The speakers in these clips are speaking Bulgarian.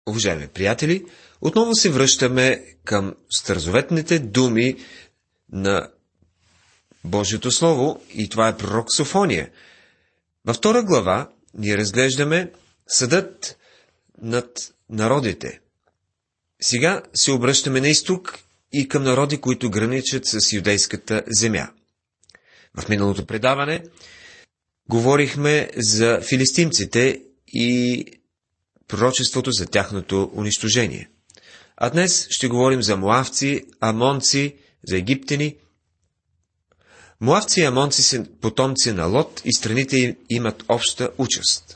Уважаеми приятели, отново се връщаме към старозаветните думи на Божието Слово и това е пророк Софония. Във 2 глава ние разглеждаме съдът над народите. Сега се обръщаме на изток и към народи, които граничат с юдейската земя. В миналото предаване говорихме за филистимците и пророчеството за тяхното унищожение. А днес ще говорим за моавци, амонци, за египтяни. Моавци и амонци са потомци на Лот и страните им имат обща участ.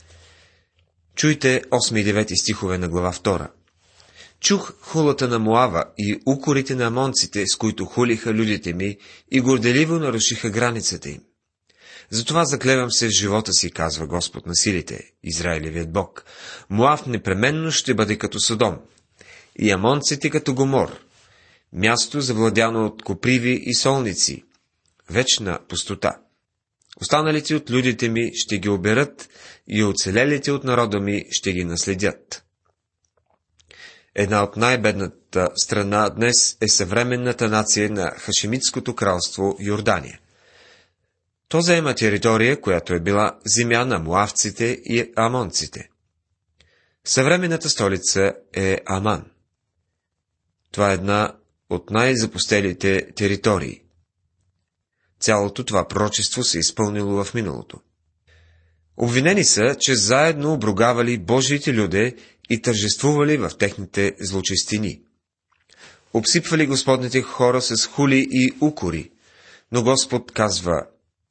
Чуйте 8 и 9 стихове на глава 2. Чух хулата на Моава и укорите на амонците, с които хулиха людите ми и горделиво нарушиха границата им. Затова заклевам се с живота си, казва Господ на силите, Израилевият Бог. Моав непременно ще бъде като Содом, и амонците като Гомор, място завладяно от коприви и солници, вечна пустота. Останалите от людите ми ще ги оберат и оцелелите от народа ми ще ги наследят. Една от най-бедната страна днес е съвременната нация на Хашемитското кралство Йордания. То заема територия, която е била земя на моавците и амонците. Съвременната столица е Аман. Това е една от най-запустелите територии. Цялото това пророчество се е изпълнило в миналото. Обвинени са, че заедно обругавали Божиите люде и тържествували в техните злочестини. Обсипвали Господните хора с хули и укори, но Господ казва: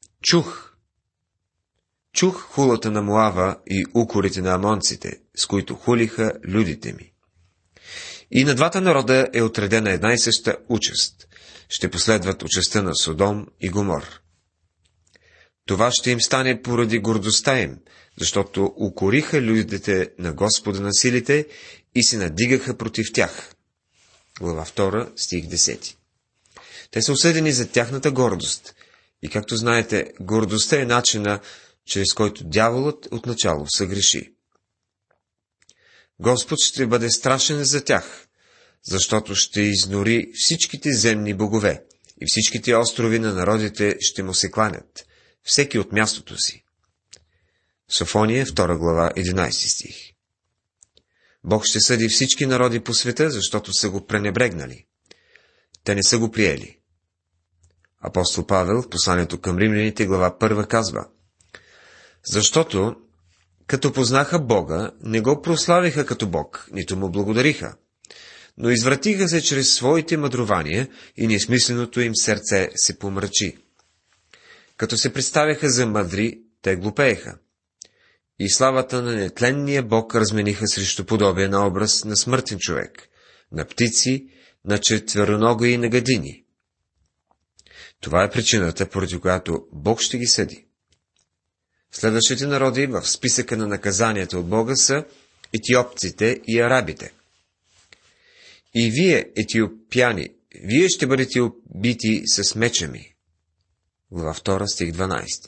Чух хулата на Моава и укорите на амонците, с които хулиха людите ми. И на двата народа е отредена една и съща участ. Ще последват участта на Содом и Гомор. Това ще им стане поради гордостта им, защото укориха людите на Господа на силите и се надигаха против тях. Глава 2, стих 10. Те са осъдени за тяхната гордост. И както знаете, гордостта е начина, чрез който дяволът отначало съгреши. Господ ще бъде страшен за тях, защото ще изнори всичките земни богове и всичките острови на народите ще му се кланят, всеки от мястото си. Софония, 2 глава, 11 стих. Бог ще съди всички народи по света, защото са го пренебрегнали. Те не са го приели. Апостол Павел в посланието към римляните, глава 1, казва: защото, като познаха Бога, не го прославиха като Бог, нито му благодариха, но извратиха се чрез своите мъдрувания и несмисленото им сърце се помрачи. Като се представяха за мъдри, те глупееха. И славата на нетленния Бог размениха срещу подобие на образ на смъртен човек, на птици, на четверонога и на гадини. Това е причината, поради която Бог ще ги съди. Следващите народи в списъка на наказанията от Бога са етиопците и арабите. И вие, етиопяни, вие ще бъдете убити с меча ми. Глава 2, стих 12.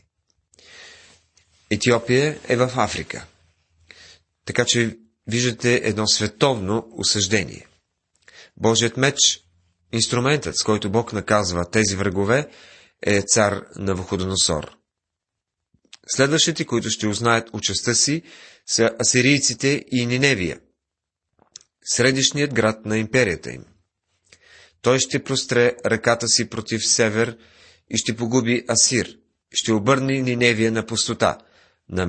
Етиопия е в Африка. Така че виждате едно световно осъждение. Божият меч, инструментът, с който Бог наказва тези врагове, е цар Навуходоносор. Следващите, които ще узнаят участта си, са асирийците и Ниневия, средишният град на империята им. Той ще простре ръката си против север и ще погуби Асир, ще обърне Ниневия на пустота, на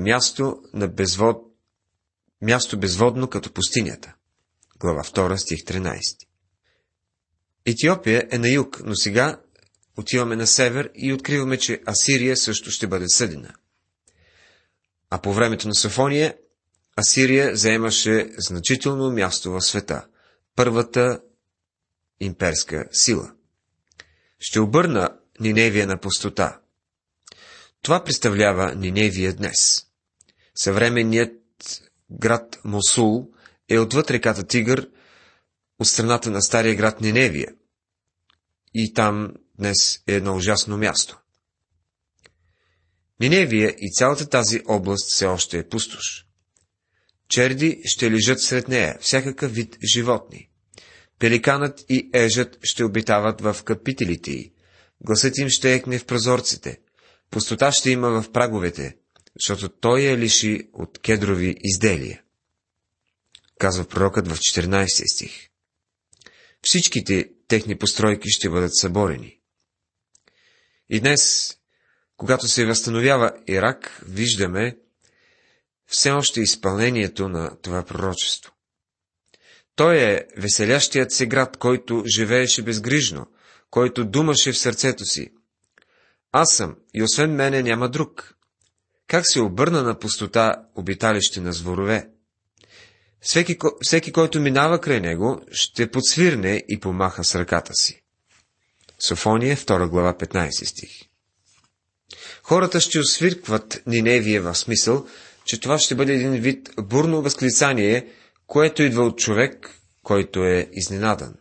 място безводно като пустинята. Глава 2, стих 13. Етиопия е на юг, но сега отиваме на север и откриваме, че Асирия също ще бъде съдена. А по времето на Софония, Асирия заемаше значително място в света, първата имперска сила. Ще обърна Ниневия на пустота. Това представлява Ниневия днес. Съвременният град Мосул е отвъд реката Тигър, от страната на стария град Ниневия. И там днес е едно ужасно място. Ниневия и цялата тази област все още е пустош. черди ще лежат сред нея, всякакъв вид животни. Пеликанът и ежът ще обитават в капителите й. Гласът им ще екне в прозорците. Пустота ще има в праговете, защото той я лиши от кедрови изделия. Казва пророкът в 14 стих. Всичките техни постройки ще бъдат съборени. И днес, когато се възстановява Ирак, виждаме все още изпълнението на това пророчество. Той е веселящият се град, който живееше безгрижно, който думаше в сърцето си: аз съм и освен мене няма друг. Как се обърна на пустота обиталище на зворове. Всеки, който минава край него, ще подсвирне и помаха с ръката си. Софония, 2 глава, 15 стих. Хората ще освиркват Ниневия в смисъл, че това ще бъде един вид бурно възклицание, което идва от човек, който е изненадан.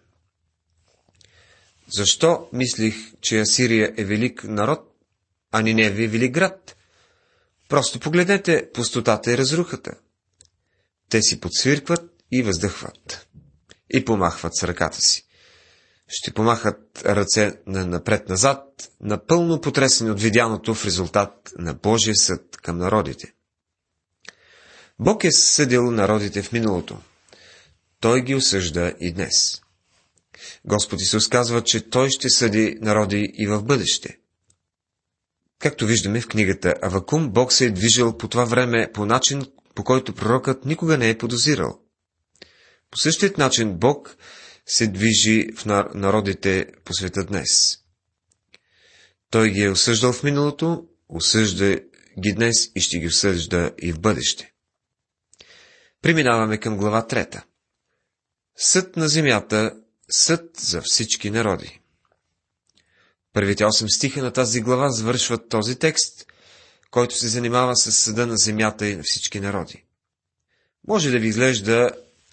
Защо мислих, че Асирия е велик народ, а Ниневия е велик град? Просто погледнете пустотата и разрухата. Те си подсвиркват и въздъхват. И помахват с ръката си. Ще помахат ръце напред-назад, напълно потресени от видяното в резултат на Божия съд към народите. Бог е съдил народите в миналото. Той ги осъжда и днес. Господ Исус казва, че Той ще съди народи и в бъдеще. Както виждаме в книгата Авакум, Бог се е движил по това време по начин, по който пророкът никога не е подозирал. По същият начин Бог се движи в народите по света днес. Той ги е осъждал в миналото, осъжда ги днес и ще ги осъжда и в бъдеще. Преминаваме към глава 3. Съд на земята, съд за всички народи. Първите 8 стиха на тази глава завършват този текст, който се занимава с съда на земята и на всички народи. Може да ви изглежда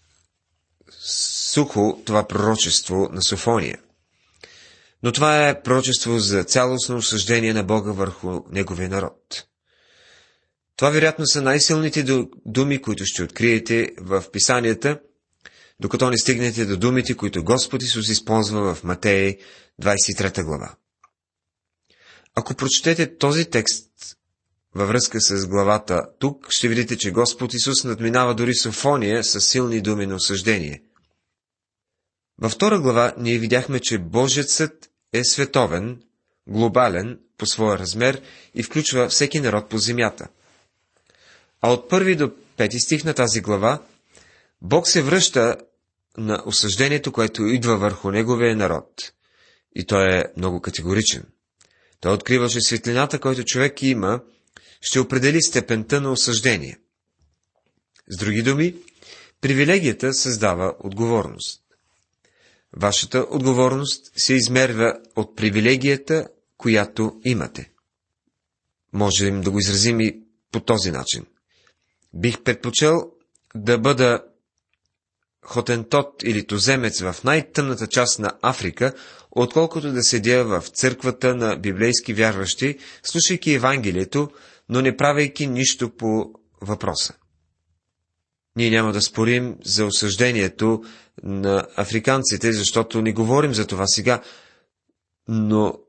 сухо това пророчество на Софония, но това е пророчество за цялостно осъждение на Бога върху неговия народ. Това вероятно са най-силните думи, които ще откриете в писанията, докато не стигнете до думите, които Господ Исус използва в Матей 23 глава. Ако прочетете този текст във връзка с главата тук, ще видите, че Господ Исус надминава дори Софония с силни думи на осъждение. Във 2 глава ние видяхме, че Божият съд е световен, глобален по своя размер и включва всеки народ по земята. А от 1 до 5 стих на тази глава Бог се връща на осъждението, което идва върху неговия народ. И той е много категоричен. Той открива, че светлината, който човек има, ще определи степента на осъждение. С други думи, привилегията създава отговорност. Вашата отговорност се измерва от привилегията, която имате. Можем да го изразим и по този начин. Бих предпочел да бъда хотентот или туземец в най-тъмната част на Африка, отколкото да седя в църквата на библейски вярващи, слушайки Евангелието, но не правейки нищо по въпроса. Ние няма да спорим за осъждението на африканците, защото не говорим за това сега, но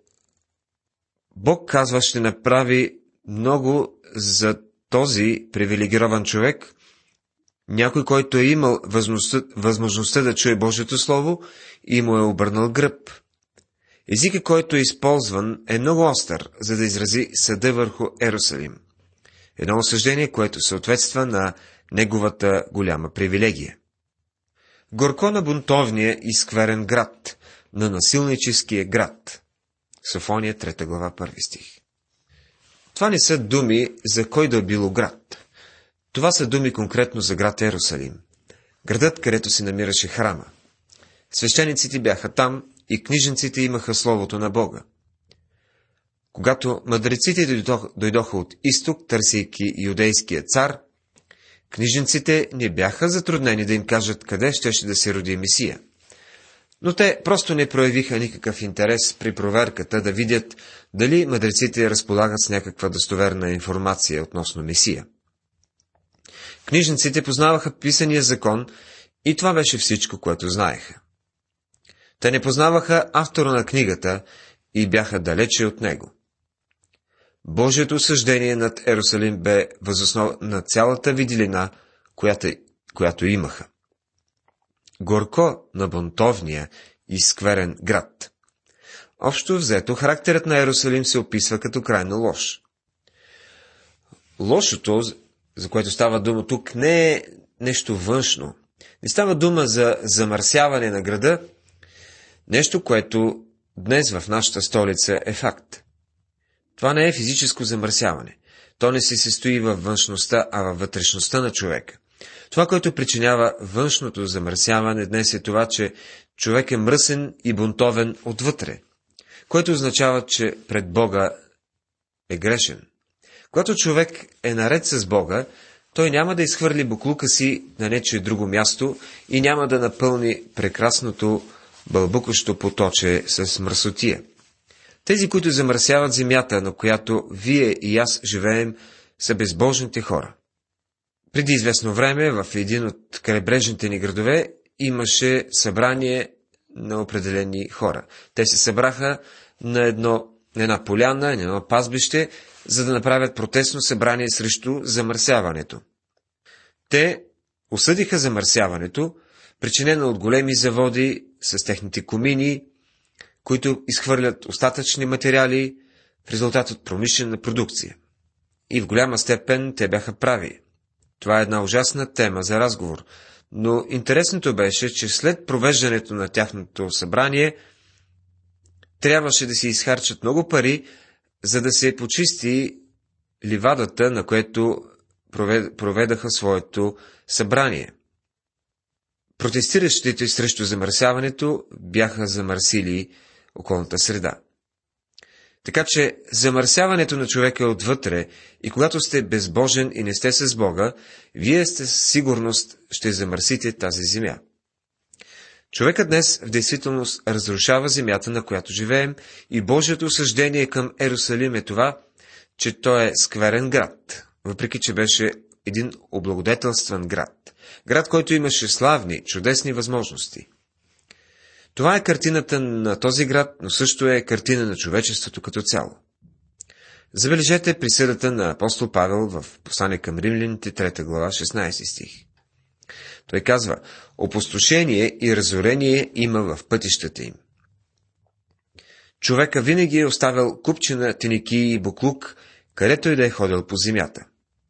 Бог казва, ще направи много за този привилегирован човек, някой, който е имал възможността да чуе Божието Слово и му е обърнал гръб. Езикът, който е използван, е много остър, за да изрази съда върху Ерусалим. Едно осъждение, което съответства на неговата голяма привилегия. Горко на бунтовния и скверен град, на насилническия град. Софония, 3 глава, 1 стих. Това не са думи за кой да било град. Това са думи конкретно за град Ерусалим, градът, където се намираше храма. Свещениците бяха там и книжниците имаха Словото на Бога. Когато мъдреците дойдоха от изток, търсейки юдейския цар, книжниците не бяха затруднени да им кажат къде щеше да се роди Месия. Но те просто не проявиха никакъв интерес при проверката да видят дали мъдреците разполагат с някаква достоверна информация относно Месия. Книжниците познаваха писания закон и това беше всичко, което знаеха. Те не познаваха автора на книгата и бяха далече от него. Божието осъждение над Ерусалим бе въз основа на цялата виделина, която имаха. Горко на бунтовния и скверен град. Общо взето, характерът на Ерусалим се описва като крайно лош. Лошото, за което става дума тук, не е нещо външно. Не става дума за замърсяване на града, нещо, което днес в нашата столица е факт. Това не е физическо замърсяване. То не се състои във външността, а във вътрешността на човека. Това, което причинява външното замърсяване днес е това, че човек е мръсен и бунтовен отвътре, което означава, че пред Бога е грешен. Когато човек е наред с Бога, той няма да изхвърли боклука си на нечие друго място и няма да напълни прекрасното бълбукащо поточе с мръсотия. Тези, които замърсяват земята, на която вие и аз живеем, са безбожните хора. Преди известно време в един от крайбрежните ни градове имаше събрание на определени хора. Те се събраха на една поляна, на едно пазбище, за да направят протестно събрание срещу замърсяването. Те осъдиха замърсяването, причинено от големи заводи с техните комини, които изхвърлят остатъчни материали в резултат от промишлена продукция. И в голяма степен те бяха прави. Това е една ужасна тема за разговор, но интересното беше, че след провеждането на тяхното събрание трябваше да се изхарчат много пари, за да се почисти ливадата, на което проведаха своето събрание. Протестиращите срещу замърсяването бяха замърсили околната среда. Така че замърсяването на човека е отвътре и когато сте безбожен и не сте с Бога, вие сте със сигурност ще замърсите тази земя. Човекът днес в действителност разрушава земята, на която живеем, и Божието осъждение към Ерусалим е това, че той е скверен град, въпреки че беше един облагодетелстван град. Град, който имаше славни, чудесни възможности. Това е картината на този град, но също е картина на човечеството като цяло. Забележете присъдата на апостол Павел в послание към Римляните, 3 глава, 16 стих. Той казва: опустошение и разорение има в пътищата им. Човека винаги е оставял купчина, теники и буклук, където и да е ходил по земята.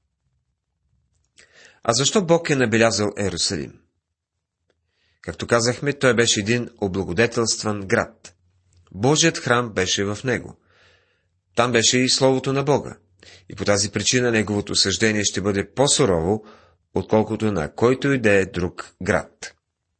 А защо Бог е набелязал Ерусалим? Както казахме, той беше един облагодетелстван град. Божият храм беше в него. Там беше и Словото на Бога. И по тази причина неговото съждение ще бъде по-сурово, отколкото на който и да е друг град.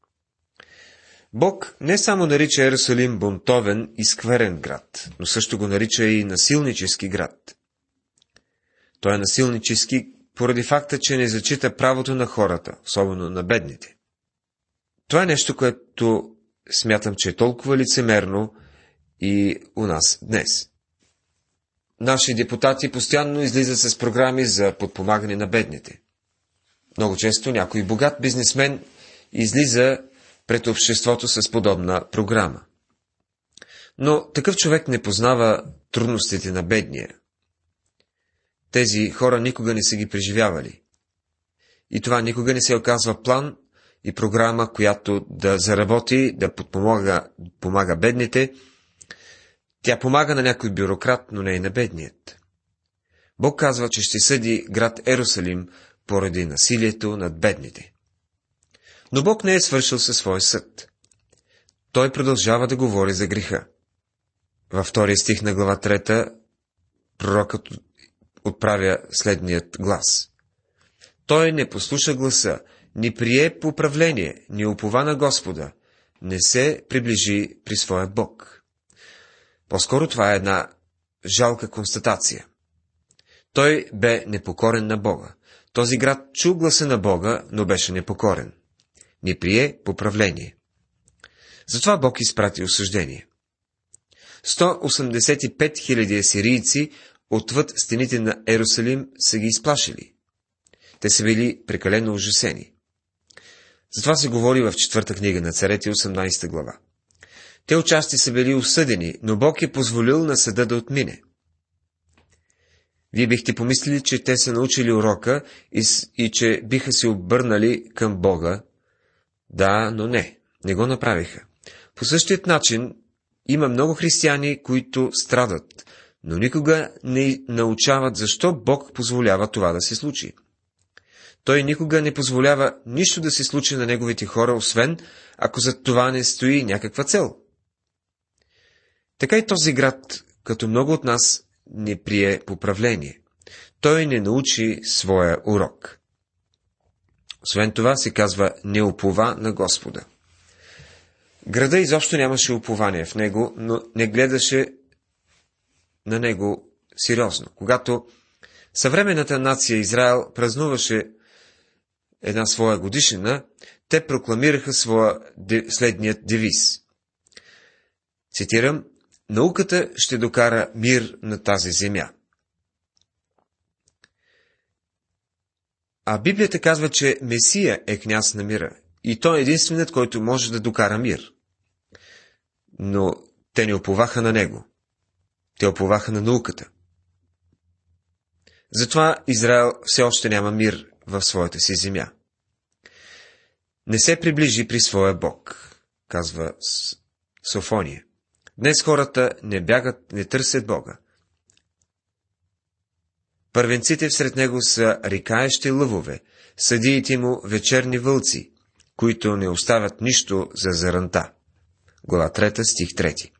Бог не само нарича Ерусалим бунтовен и скверен град, но също го нарича и насилнически град. Той е насилнически поради факта, че не зачита правото на хората, особено на бедните. Това е нещо, което смятам, че е толкова лицемерно и у нас днес. Наши депутати постоянно излизат с програми за подпомагане на бедните. Много често някой богат бизнесмен излиза пред обществото с подобна програма. Но такъв човек не познава трудностите на бедния. Тези хора никога не са ги преживявали. И това никога не се оказва план и програма, която да заработи, да помага бедните. Тя помага на някой бюрократ, но не и на бедният. Бог казва, че ще съди град Ерусалим поради насилието над бедните. Но Бог не е свършил със свой съд. Той продължава да говори за греха. Във 2 стих на глава 3 пророкът отправя следният глас. Той не послуша гласа, не прие поправление, не упова на Господа, не се приближи при своя Бог. По-скоро това е една жалка констатация. Той бе непокорен на Бога. Този град чу гласа на Бога, но беше непокорен. Не прие поправление. Затова Бог изпрати осъждение. 185 000 асирийци отвъд стените на Ерусалим са ги изплашили. Те са били прекалено ужасени. Затова се говори в 4 книга на Царете, 18 глава. Те отчасти са били осъдени, но Бог е позволил на съда да отмине. Вие бихте помислили, че те са научили урока и че биха се обърнали към Бога. Да, но не го направиха. По същият начин има много християни, които страдат, но никога не научават защо Бог позволява това да се случи. Той никога не позволява нищо да се случи на неговите хора, освен ако зад това не стои някаква цел. Така и този град, като много от нас, не прие поправление. Той не научи своя урок. Освен това се казва не упова на Господа. Града изобщо нямаше упование в него, но не гледаше на него сериозно. Когато съвременната нация Израел празнуваше една своя годишнина, те прокламираха следният девиз. Цитирам: науката ще докара мир на тази земя. А Библията казва, че Месия е княз на мира и той е единственият, който може да докара мир. Но те не уповаха на него. Те уповаха на науката. Затова Израел все още няма мир в своята си земя. Не се приближи при своя Бог, казва Софония. Днес хората не бягат, не търсят Бога. Първенците всред него са рикаещи лъвове, съдиите му вечерни вълци, които не оставят нищо за заранта. Глава 3, стих 3.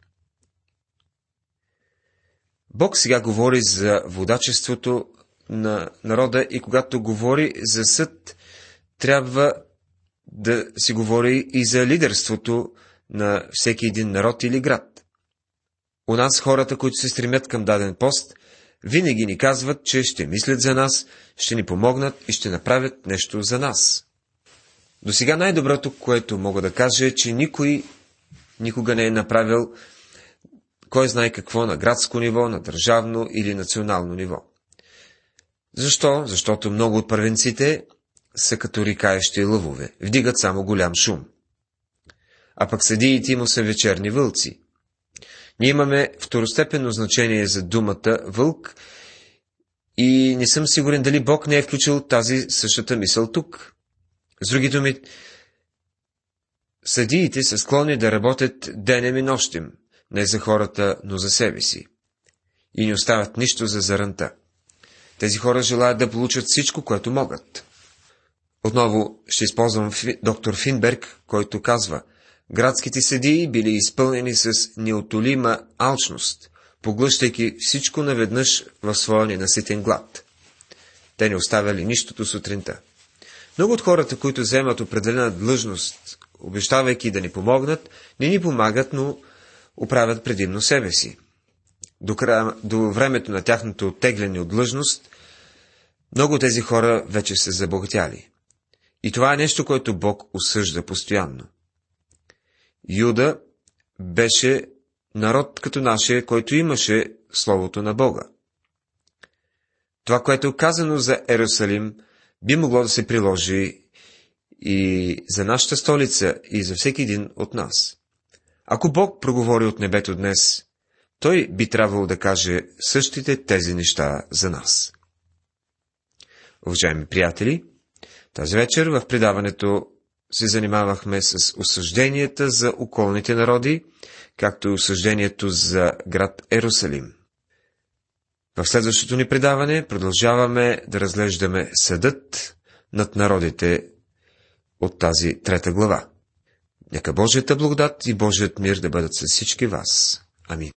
Бог сега говори за водачеството на народа и когато говори за съд, трябва да се говори и за лидерството на всеки един народ или град. У нас хората, които се стремят към даден пост, винаги ни казват, че ще мислят за нас, ще ни помогнат и ще направят нещо за нас. До сега най-доброто, което мога да кажа, е, че никой никога не е направил кой знае какво на градско ниво, на държавно или национално ниво. Защо? Защото много от първенците са като рикаещи лъвове, вдигат само голям шум. А пък съдиите му са вечерни вълци. Ние имаме второстепенно значение за думата вълк и не съм сигурен дали Бог не е включил тази същата мисъл тук. С други думи, съдиите са склонни да работят денем и нощем, не за хората, но за себе си. И не оставят нищо за заранта. Тези хора желаят да получат всичко, което могат. Отново ще използвам доктор Финберг, който казва: градските съдии били изпълнени с неотолима алчност, поглъщайки всичко наведнъж в своя ненаситен глад. Те не оставяли нищото сутринта. Много от хората, които вземат определена длъжност, обещавайки да ни помогнат, не ни помагат, но оправят предимно себе си. До времето на тяхното оттегляне от длъжност, много от тези хора вече са забогатяли. И това е нещо, което Бог осъжда постоянно. Юда беше народ като нашия, който имаше Словото на Бога. Това, което е казано за Ерусалим, би могло да се приложи и за нашата столица, и за всеки един от нас. Ако Бог проговори от небето днес, Той би трябвало да каже същите тези неща за нас. Уважаеми приятели, тази вечер в предаването се занимавахме с осъжденията за околните народи, както и осъждението за град Ерусалим. В следващото ни предаване продължаваме да разглеждаме съдът над народите от тази 3 глава. Нека Божията благодат и Божият мир да бъдат с всички вас. Амин.